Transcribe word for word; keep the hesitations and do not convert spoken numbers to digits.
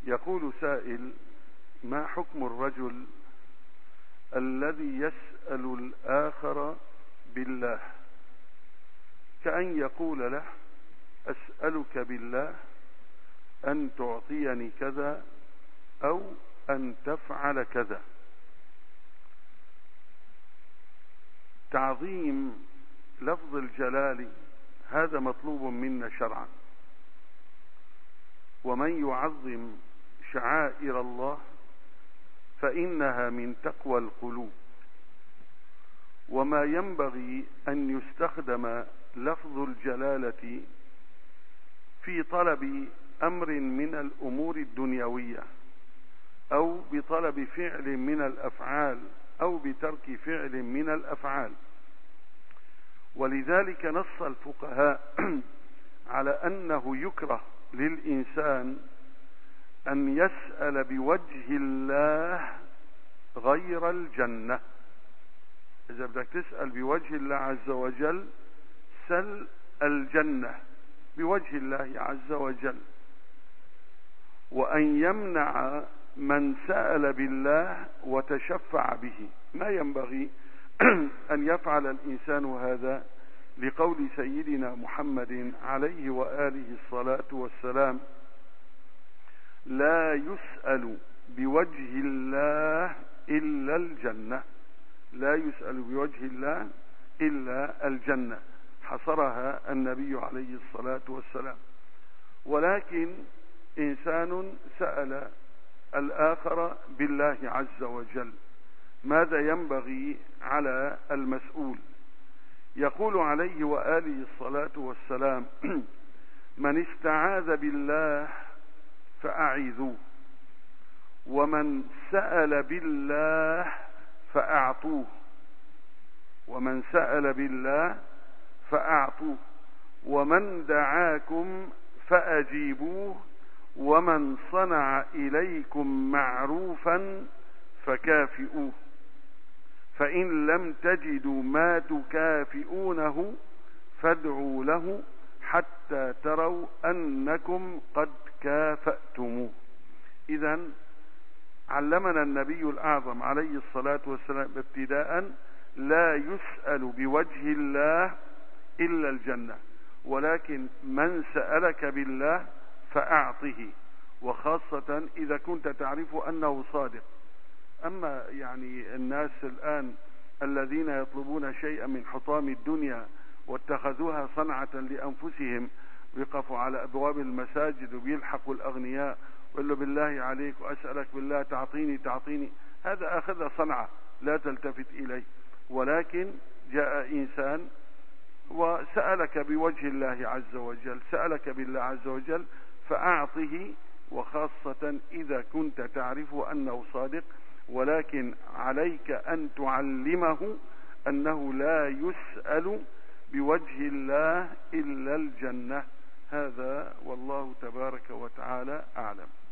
يقول سائل: ما حكم الرجل الذي يسأل الآخر بالله، كأن يقول له: أسألك بالله أن تعطيني كذا أو أن تفعل كذا. تعظيم لفظ الجلال هذا مطلوب منا شرعا، ومن يعظم شعائر الله فإنها من تقوى القلوب. وما ينبغي أن يستخدم لفظ الجلالة في طلب أمر من الأمور الدنيوية، أو بطلب فعل من الأفعال، أو بترك فعل من الأفعال. ولذلك نص الفقهاء على أنه يكره للإنسان أن يسأل بوجه الله غير الجنة. إذا بدك تسأل بوجه الله عز وجل سل الجنة بوجه الله عز وجل. وأن يمنع من سأل بالله وتشفع به، ما ينبغي أن يفعل الإنسان هذا، لقول سيدنا محمد عليه وآله الصلاة والسلام: لا يسأل بوجه الله إلا الجنة. لا يسأل بوجه الله إلا الجنة، حصرها النبي عليه الصلاة والسلام. ولكن إنسان سأل الآخر بالله عز وجل، ماذا ينبغي على المسؤول؟ يقول عليه وآله الصلاة والسلام: من استعاذ بالله فأعيذوه، ومن سأل بالله فأعطوه، ومن سأل بالله فأعطوه، ومن دعاكم فأجيبوه، ومن صنع إليكم معروفا فكافئوه، فإن لم تجدوا ما تكافئونه فادعوا له حتى تروا أنكم قد كافأتموه. إذن علمنا النبي الأعظم عليه الصلاة والسلام ابتداء: لا يسأل بوجه الله إلا الجنة، ولكن من سألك بالله فأعطه، وخاصة إذا كنت تعرف أنه صادق. أما يعني الناس الآن الذين يطلبون شيئا من حطام الدنيا واتخذوها صنعة لأنفسهم، ويقفوا على أبواب المساجد وبيلحقوا الأغنياء ويقولوا: بالله عليك وأسألك بالله تعطيني تعطيني، هذا أخذ صنعة لا تلتفت إليه. ولكن جاء إنسان وسألك بوجه الله عز وجل، سألك بالله عز وجل، فأعطه، وخاصة إذا كنت تعرف أنه صادق. ولكن عليك أن تعلمه أنه لا يسأل بوجه الله إلا الجنة. هذا والله تبارك وتعالى أعلم.